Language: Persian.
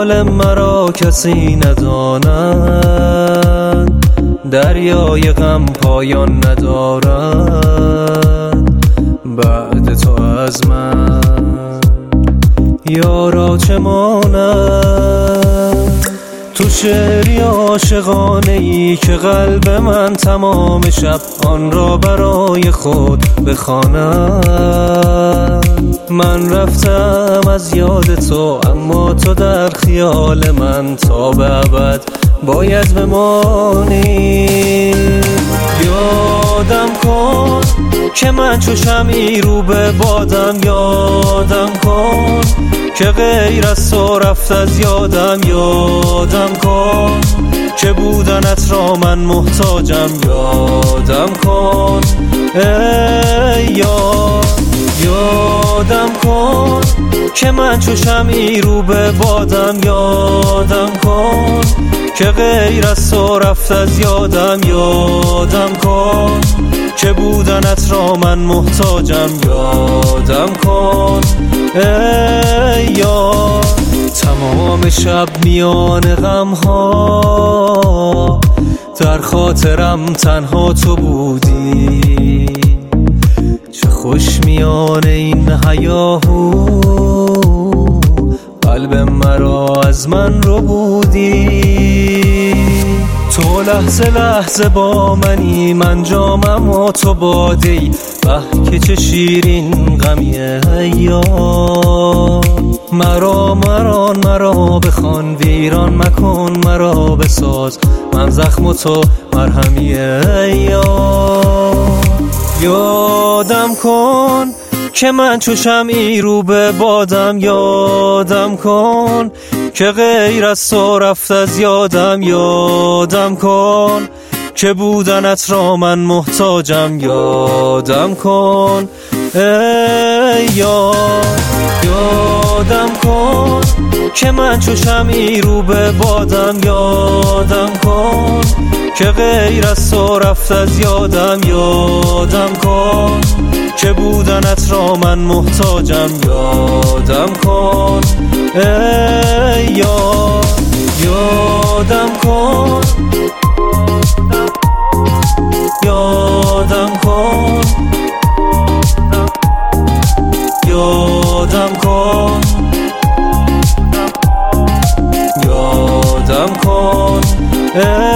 حال مرا کسی نداند، دریای غم پایان ندارد بعد تو از من. یارا چه ماند تو شعری عاشقانه ای که قلب من تمام شب آن را برای خود بخواند. من رفتم از یاد تو، اما تو در خیال من تا به ابد باید بمانی. یادم کن که من چو شمعی رو به بادم، یادم کن که غیر از تو رفت از یادم، یادم کن که بودنت را من محتاجم، یادم کن ای یار. یادم کن که من چو شمعی رو به بادم، یادم کن که غیر از تو رفت از یادم، یادم کن که بودنت را من محتاجم، یادم کن ای یار. تمام شب میان غم‌ها در خاطرم تنها تو بودی، چه خوش میان این هیاهو قلب مرا از من رو بودی. تو لحظه لحظه با منی، من جامم و تو باده‌ای، به که چه شیرین غمیه ایام. مرا بخوان، ویران مکن مرا بساز، من زخم و تو مرهمی ایام. یادم کن که من چو شمعی رو به بادم، یادم کن که غیر از تو رفت از یادم، یادم کن که بودنت را من محتاجم، یادم کن ای یار. یادم کن که من چو شمعی رو به بادم، یادم کن که غیر از تو رفت از یادم، یادم کن که بودنت را من محتاجم، یادم کن ای یار. یادم کن، یادم کن، یادم کن، یادم کن